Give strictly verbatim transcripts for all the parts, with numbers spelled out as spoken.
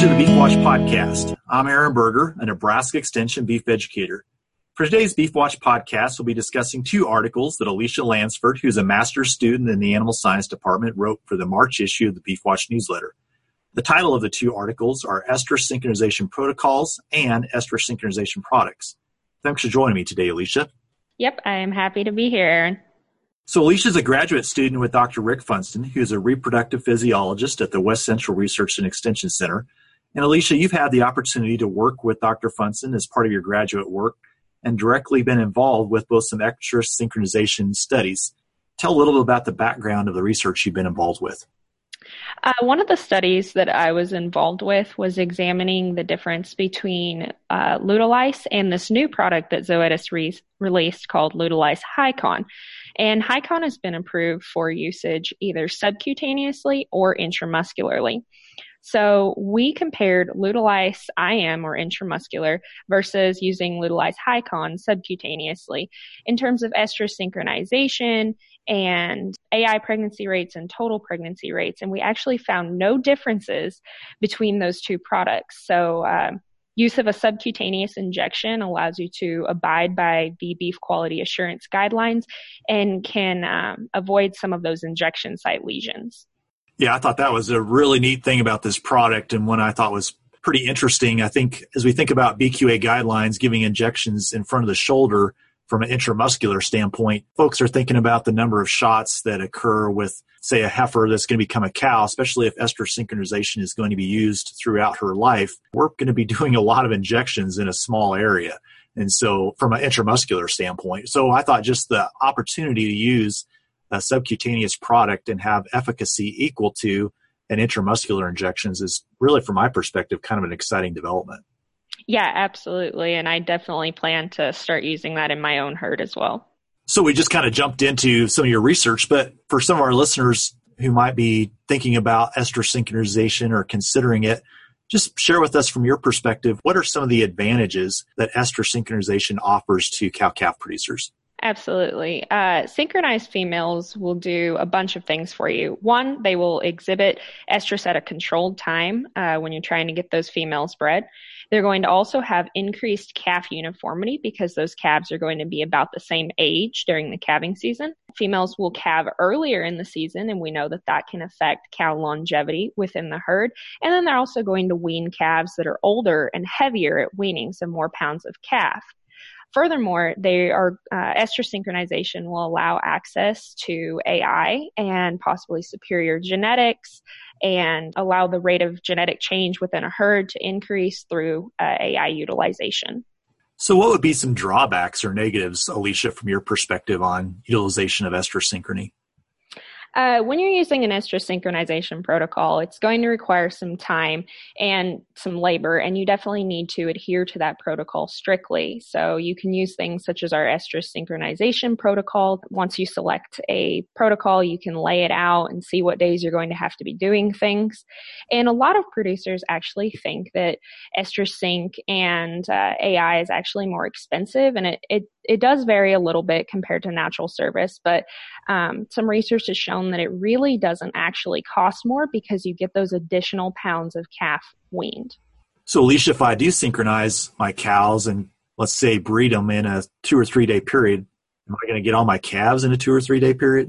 to the Beef Watch podcast. I'm Aaron Berger, a Nebraska Extension beef educator. For today's Beef Watch podcast, we'll be discussing two articles that Alicia Lansford, who's a master's student in the Animal Science Department, wrote for the March issue of the Beef Watch newsletter. The title of the two articles are Estrus Synchronization Protocols and Estrus Synchronization Products. Thanks for joining me today, Alicia. Yep, I am happy to be here, Aaron. So Alicia is a graduate student with Doctor Rick Funston, who's a reproductive physiologist at the West Central Research and Extension Center. And Alicia, you've had the opportunity to work with Doctor Funston as part of your graduate work and directly been involved with both some Estrus synchronization studies. Tell a little bit about the background of the research you've been involved with. Uh, one of the studies that I was involved with was examining the difference between uh, Lutalyse and this new product that Zoetis re- released called Lutalyse Hycon. And Hycon has been approved for usage either subcutaneously or intramuscularly. So we compared Lutalyse I M or intramuscular versus using Lutalyse Hycon subcutaneously in terms of estrus synchronization and A I pregnancy rates and total pregnancy rates. And we actually found no differences between those two products. So uh, use of a subcutaneous injection allows you to abide by the beef quality assurance guidelines and can um, avoid some of those injection site lesions. Yeah, I thought that was a really neat thing about this product and one I thought was pretty interesting. I think as we think about B Q A guidelines giving injections in front of the shoulder from an intramuscular standpoint, folks are thinking about the number of shots that occur with, say, a heifer that's going to become a cow, especially if estrus synchronization is going to be used throughout her life. We're going to be doing a lot of injections in a small area. And so from an intramuscular standpoint, so I thought just the opportunity to use a subcutaneous product and have efficacy equal to an intramuscular injections is really, from my perspective, kind of an exciting development. Yeah, absolutely. And I definitely plan to start using that in my own herd as well. So we just kind of jumped into some of your research, but for some of our listeners who might be thinking about estrus synchronization or considering it, just share with us from your perspective, what are some of the advantages that estrus synchronization offers to cow-calf producers? Absolutely. Uh, synchronized females will do a bunch of things for you. One, they will exhibit estrus at a controlled time uh, when you're trying to get those females bred. They're going to also have increased calf uniformity because those calves are going to be about the same age during the calving season. Females will calve earlier in the season, and we know that that can affect cow longevity within the herd. And then they're also going to wean calves that are older and heavier at weaning, so more pounds of calf. Furthermore, they are uh, estrus synchronization will allow access to A I and possibly superior genetics and allow the rate of genetic change within a herd to increase through uh, A I utilization. So what would be some drawbacks or negatives, Alicia, from your perspective on utilization of estrus synchrony? Uh, when you're using an estrus synchronization protocol, it's going to require some time and some labor, and you definitely need to adhere to that protocol strictly. So you can use things such as our estrus synchronization protocol. Once you select a protocol, you can lay it out and see what days you're going to have to be doing things. And a lot of producers actually think that estrus sync and uh, A I is actually more expensive, and it, it It does vary a little bit compared to natural service, but um, some research has shown that it really doesn't actually cost more because you get those additional pounds of calf weaned. So, Alicia, if I do synchronize my cows and let's say breed them in a two or three day period, am I going to get all my calves in a two or three day period?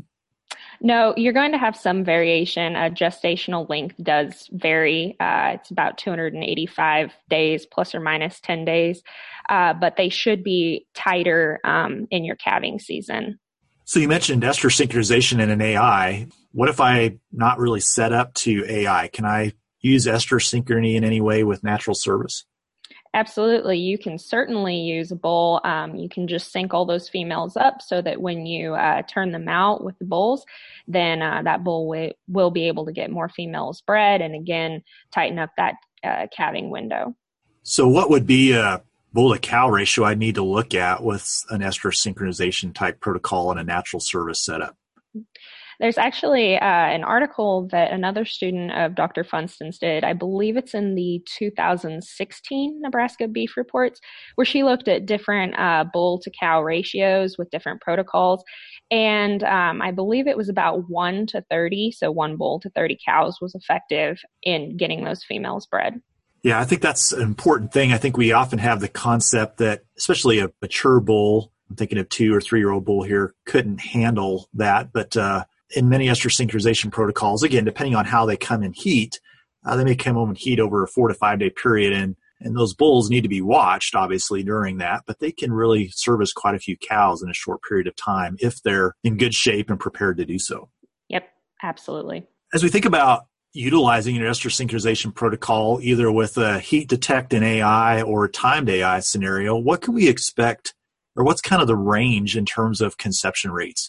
No, you're going to have some variation. A gestational length does vary. Uh, it's about two hundred eighty-five days plus or minus ten days, uh, but they should be tighter um, in your calving season. So you mentioned estrus synchronization in an A I. What if I'm not really set up to A I? Can I use estrus synchrony in any way with natural service? Absolutely. You can certainly use a bull. Um, you can just sync all those females up so that when you uh, turn them out with the bulls, then uh, that bull w- will be able to get more females bred and, again, tighten up that uh, calving window. So what would be a bull-to-cow ratio I need to look at with an estrus synchronization type protocol in a natural service setup? There's actually uh, an article that another student of Doctor Funston's did. I believe it's in the two thousand sixteen Nebraska Beef Reports, where she looked at different uh, bull to cow ratios with different protocols. And um, I believe it was about one to thirty. So one bull to thirty cows was effective in getting those females bred. Yeah, I think that's an important thing. I think we often have the concept that, especially a mature bull, I'm thinking of two or three-year-old bull here, couldn't handle that. But uh, in many estrus synchronization protocols, again, depending on how they come in heat, uh, they may come home in heat over a four to five day period. And, and those bulls need to be watched, obviously, during that. But they can really service quite a few cows in a short period of time if they're in good shape and prepared to do so. Yep, absolutely. As we think about utilizing an estrus synchronization protocol, either with a heat detect and A I or a timed A I scenario, what can we expect, or what's kind of the range in terms of conception rates?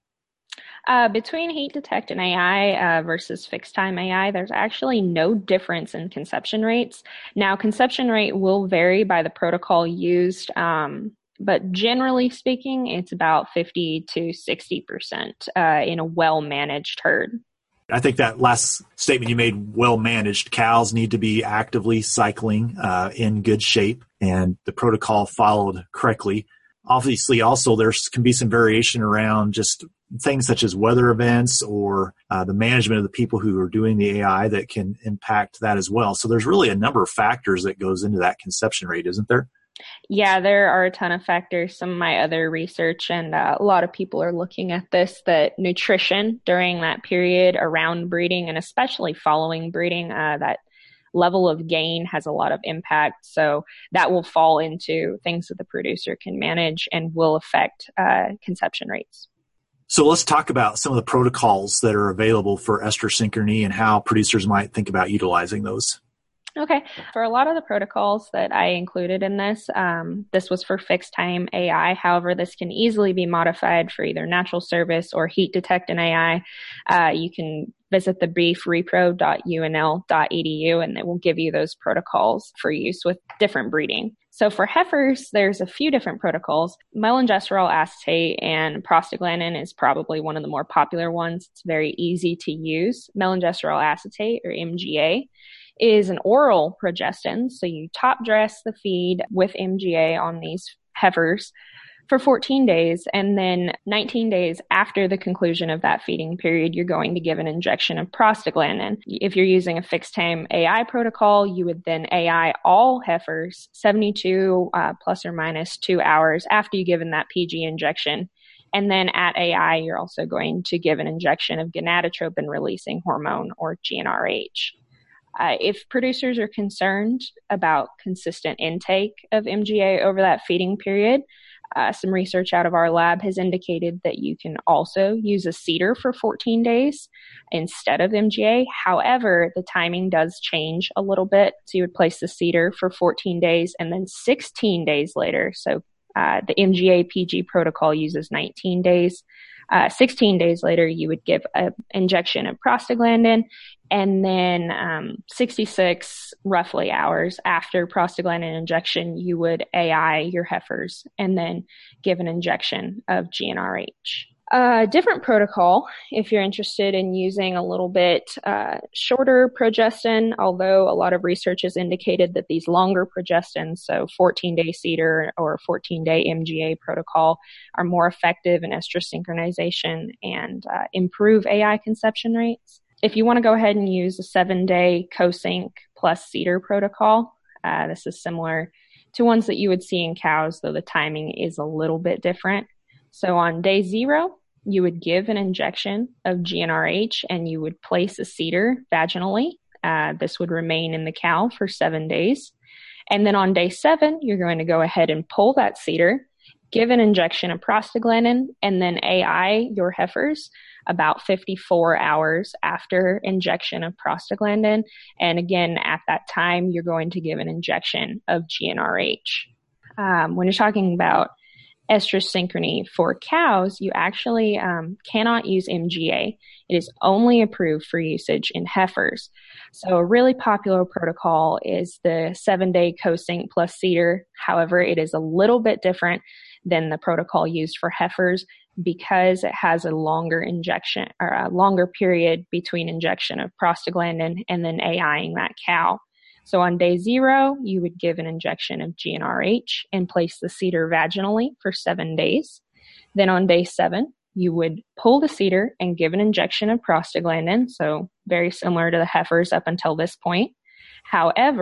Uh, between heat detect and A I uh, versus fixed time A I, there's actually no difference in conception rates. Now, conception rate will vary by the protocol used, um, but generally speaking, it's about fifty to sixty percent uh, in a well-managed herd. I think that last statement you made, well managed, cows need to be actively cycling uh, in good shape, and the protocol followed correctly. Obviously, also, there can be some variation around just things such as weather events or uh, the management of the people who are doing the A I that can impact that as well. So there's really a number of factors that goes into that conception rate, isn't there? Yeah, there are a ton of factors. Some of my other research and uh, a lot of people are looking at this, that nutrition during that period around breeding and especially following breeding, uh, that level of gain has a lot of impact. So that will fall into things that the producer can manage and will affect uh, conception rates. So let's talk about some of the protocols that are available for estrus synchrony and how producers might think about utilizing those. Okay. For a lot of the protocols that I included in this, um, this was for fixed time A I. However, this can easily be modified for either natural service or heat detect and A I. Uh, you can visit the beef repro dot U N L dot E D U and it will give you those protocols for use with different breeding. So for heifers, there's a few different protocols. Melengesterol acetate and prostaglandin is probably one of the more popular ones. It's very easy to use. Melengesterol acetate, or M G A, is an oral progestin. So you top dress the feed with M G A on these heifers for fourteen days. And then nineteen days after the conclusion of that feeding period, you're going to give an injection of prostaglandin. If you're using a fixed time A I protocol, you would then A I all heifers seventy-two uh, plus or minus two hours after you've given that P G injection. And then at A I, you're also going to give an injection of gonadotropin releasing hormone, or G n R H. Uh, if producers are concerned about consistent intake of M G A over that feeding period, uh, some research out of our lab has indicated that you can also use a CEDAR for fourteen days instead of M G A. However, the timing does change a little bit. So you would place the CEDAR for fourteen days and then sixteen days later. So uh, the M G A P G protocol uses nineteen days. Uh, sixteen days later, you would give an injection of prostaglandin, and then um, sixty-six roughly hours after prostaglandin injection, you would A I your heifers and then give an injection of G n R H. A uh, different protocol, if you're interested in using a little bit uh, shorter progestin, although a lot of research has indicated that these longer progestins, so fourteen-day CEDAR or fourteen-day M G A protocol, are more effective in estrus synchronization and uh, improve A I conception rates. If you want to go ahead and use a seven-day CoSync plus CEDAR protocol, uh, this is similar to ones that you would see in cows, though the timing is a little bit different. So on day zero, you would give an injection of G n R H and you would place a CEDAR vaginally. Uh, this would remain in the cow for seven days. And then on day seven, you're going to go ahead and pull that CEDAR, give an injection of prostaglandin, and then A I your heifers about fifty-four hours after injection of prostaglandin. And again, at that time, you're going to give an injection of G n R H. Um, when you're talking about estrus synchrony for cows, you actually um, cannot use M G A. It is only approved for usage in heifers. So a really popular protocol is the seven-day CoSync plus CEDAR. However, it is a little bit different than the protocol used for heifers because it has a longer injection or a longer period between injection of prostaglandin and then AIing that cow. So on day zero, you would give an injection of G n R H and place the CEDAR vaginally for seven days. Then on day seven, you would pull the CEDAR and give an injection of prostaglandin, so very similar to the heifers up until this point. However,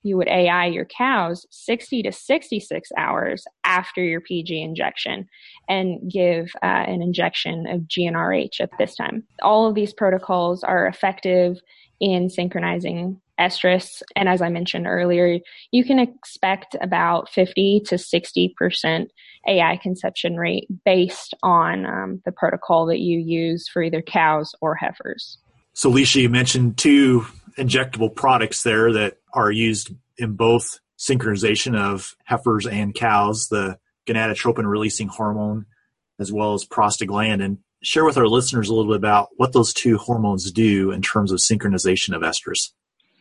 you would A I your cows sixty to sixty-six hours after your P G injection and give uh, an injection of G N R H at this time. All of these protocols are effective in synchronizing estrus. And as I mentioned earlier, you can expect about fifty to sixty percent A I conception rate based on um, the protocol that you use for either cows or heifers. So, Leisha, you mentioned two injectable products there that are used in both synchronization of heifers and cows, the gonadotropin-releasing hormone as well as prostaglandin. Share with our listeners a little bit about what those two hormones do in terms of synchronization of estrus.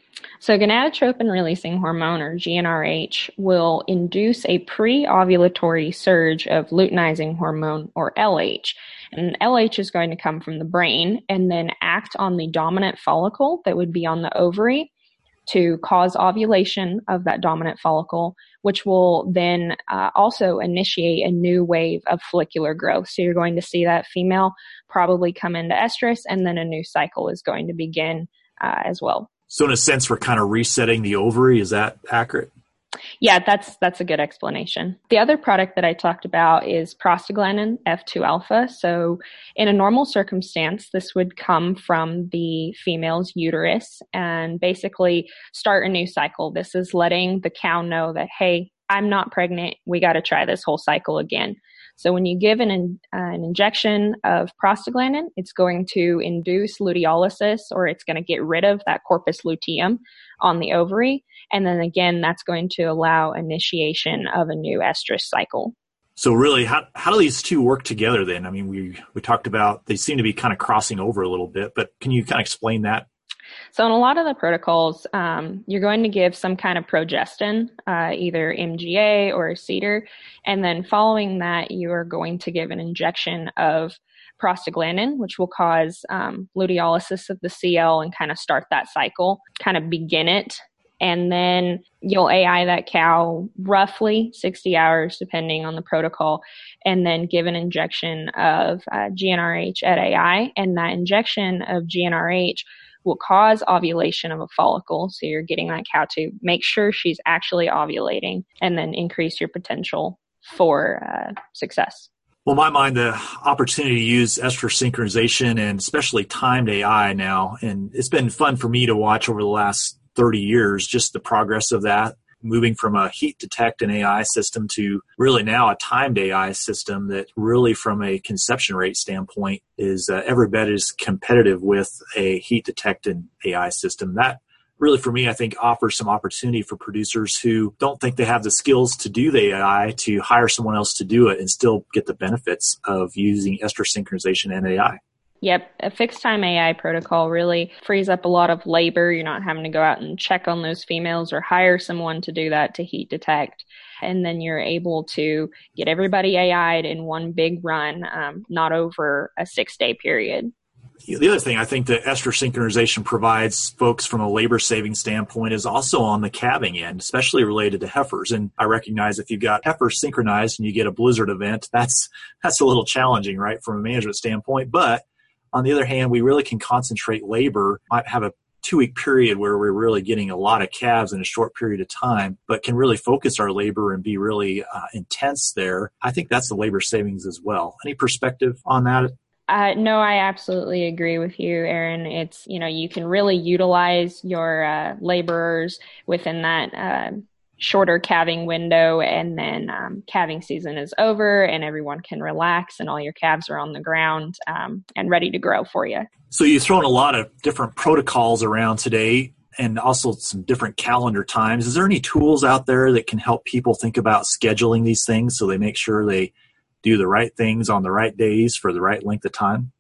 So gonadotropin-releasing hormone, or G N R H, will induce a pre-ovulatory surge of luteinizing hormone, or L H. And L H is going to come from the brain and then act on the dominant follicle that would be on the ovary to cause ovulation of that dominant follicle, which will then uh, also initiate a new wave of follicular growth. So you're going to see that female probably come into estrus, and then a new cycle is going to begin uh, as well. So in a sense, we're kind of resetting the ovary. Is that accurate? Yeah, that's that's a good explanation. The other product that I talked about is prostaglandin F two alpha. So in a normal circumstance, this would come from the female's uterus and basically start a new cycle. This is letting the cow know that, hey, I'm not pregnant. We got to try this whole cycle again. So when you give an, in, uh, an injection of prostaglandin, it's going to induce luteolysis, or it's going to get rid of that corpus luteum on the ovary. And then again, that's going to allow initiation of a new estrus cycle. So really, how how do these two work together then? I mean, we we talked about they seem to be kind of crossing over a little bit, but can you kind of explain that? So in a lot of the protocols, um, you're going to give some kind of progestin, uh, either M G A or cedar, and then following that, you are going to give an injection of prostaglandin, which will cause um, luteolysis of the C L and kind of start that cycle, kind of begin it. And then you'll A I that cow roughly sixty hours, depending on the protocol, and then give an injection of uh, G N R H at A I. And that injection of G N R H will cause ovulation of a follicle. So you're getting that cow to make sure she's actually ovulating, and then increase your potential for uh, success. Well, in my mind, the opportunity to use estrus synchronization and especially timed A I now, and it's been fun for me to watch over the last thirty years, just the progress of that, moving from a heat detect and A I system to really now a timed A I system that really from a conception rate standpoint is uh, every bit as competitive with a heat detect and A I system. That really, for me, I think offers some opportunity for producers who don't think they have the skills to do the A I to hire someone else to do it and still get the benefits of using estrus synchronization and A I. Yep. A fixed time A I protocol really frees up a lot of labor. You're not having to go out and check on those females or hire someone to do that to heat detect. And then you're able to get everybody A I'd in one big run, um, not over a six day period. The other thing I think that estrus synchronization provides folks from a labor saving standpoint is also on the calving end, especially related to heifers. And I recognize if you've got heifers synchronized and you get a blizzard event, that's that's a little challenging, right, from a management standpoint. But on the other hand, we really can concentrate labor, might have a two-week period where we're really getting a lot of calves in a short period of time, but can really focus our labor and be really uh, intense there. I think that's the labor savings as well. Any perspective on that? Uh, no, I absolutely agree with you, Aaron. It's, you know, you can really utilize your uh, laborers within that uh, shorter calving window, and then um, calving season is over and everyone can relax and all your calves are on the ground um, and ready to grow for you. So you've thrown a lot of different protocols around today and also some different calendar times. Is there any tools out there that can help people think about scheduling these things so they make sure they do the right things on the right days for the right length of time?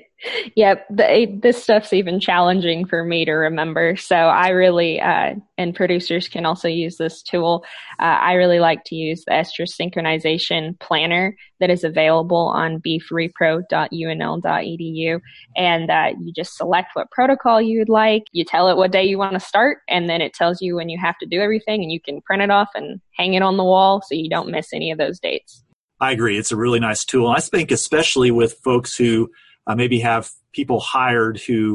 Yep. The, this stuff's even challenging for me to remember. So I really, uh, and producers can also use this tool. Uh, I really like to use the estrus synchronization planner that is available on beef repro dot U N L dot E D U. And uh, you just select what protocol you would like. You tell it what day you want to start, and then it tells you when you have to do everything, and you can print it off and hang it on the wall so you don't miss any of those dates. I agree. It's a really nice tool. I think especially with folks who Uh, maybe have people hired who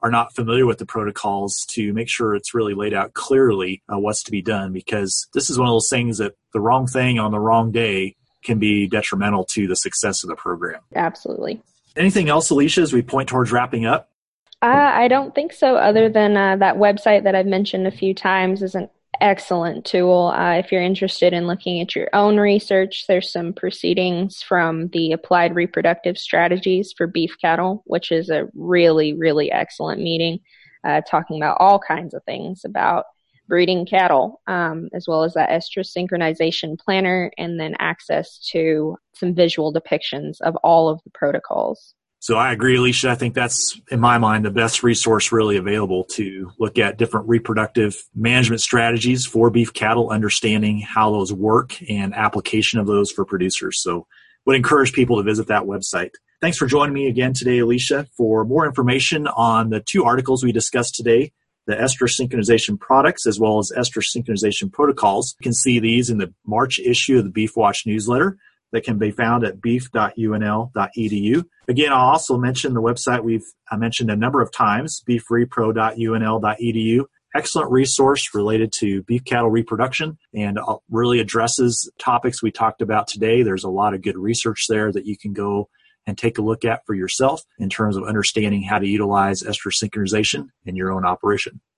are not familiar with the protocols to make sure it's really laid out clearly uh, what's to be done, because this is one of those things that the wrong thing on the wrong day can be detrimental to the success of the program. Absolutely. Anything else, Alicia, as we point towards wrapping up? Uh, I don't think so, other than uh, that website that I've mentioned a few times is an excellent tool. Uh, if you're interested in looking at your own research, there's some proceedings from the Applied Reproductive Strategies for Beef Cattle, which is a really, really excellent meeting, uh, talking about all kinds of things about breeding cattle, um, as well as that estrus synchronization planner, and then access to some visual depictions of all of the protocols. So I agree, Alicia. I think that's, in my mind, the best resource really available to look at different reproductive management strategies for beef cattle, understanding how those work and application of those for producers. So would encourage people to visit that website. Thanks for joining me again today, Alicia. For more information on the two articles we discussed today, the estrus synchronization products as well as estrus synchronization protocols, you can see these in the March issue of the Beef Watch newsletter that can be found at beef dot u n l dot e d u. Again, I'll also mention the website we've I mentioned a number of times, beef repro dot u n l dot e d u. Excellent resource related to beef cattle reproduction and really addresses topics we talked about today. There's a lot of good research there that you can go and take a look at for yourself in terms of understanding how to utilize estrus synchronization in your own operation.